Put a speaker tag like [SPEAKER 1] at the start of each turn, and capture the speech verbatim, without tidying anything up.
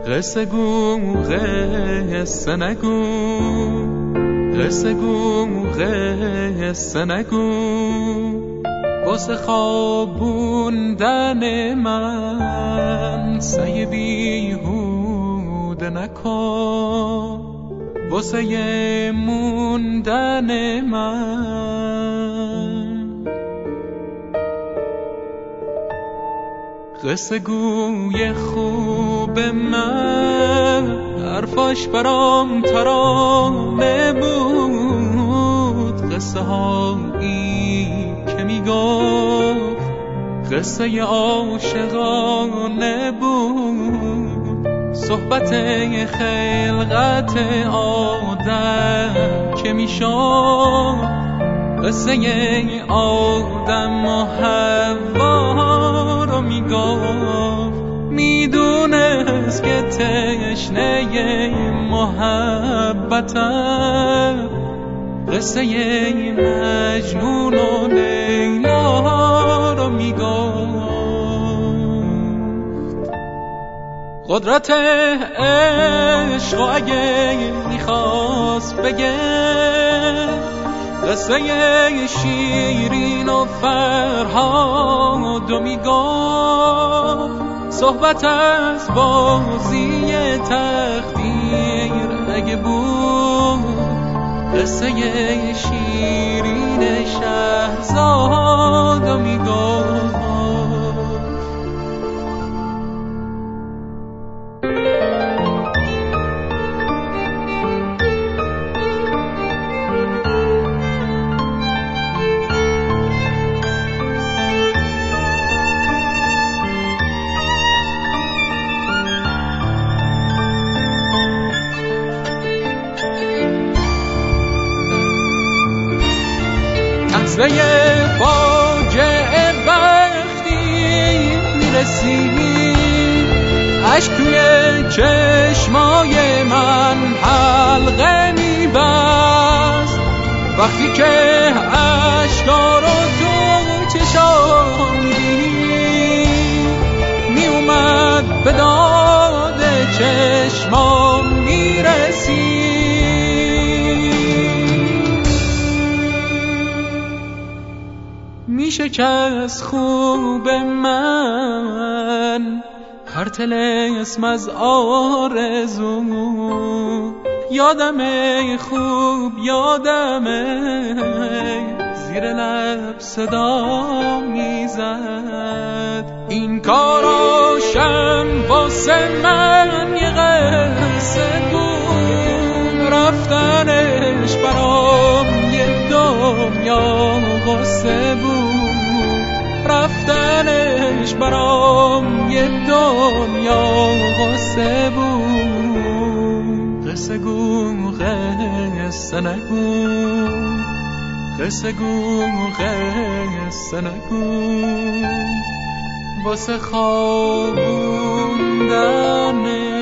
[SPEAKER 1] قصه گو قصه نگو، قصه گو قصه نگو، واسه خوابوندن من سعی بیهوده نکن، واسه موندن من. قصه گوی خوب من حرفاش برام ترانه بود، قصه هایی که میگفت قصه عاشقانه بود، صحبت خلقت آدم که میشد قصه آدم و حوا رو میگفت، میدونست که تشنه محبتم قصه مجنون و لیلا رو میگفت. قدرت عشق اگه میخواست بگه قصه شیرین و فرهاد میگفت، صحبت از بازی تقدیر اگه بود قصه شیرین شهرزاد میگفت. به فاجعه وقتی میرسید عشق توی چشمای من حلقه میبست، وقتی که عشقا رو تو چشام دید میومد به داد چشمام میرسید. میشه که از خوب من هر طلسم از آرزو، یادمه خوب یادمه زیر لب صدا میزد، این کاراشم واسه من یه قصه بود، رفتنش برام یه دنیا قصه بود، رفتنش برام یه دنیا قصه بود. قصه گو قصه نگو، قصه گو قصه نگو، واسه خوابوندن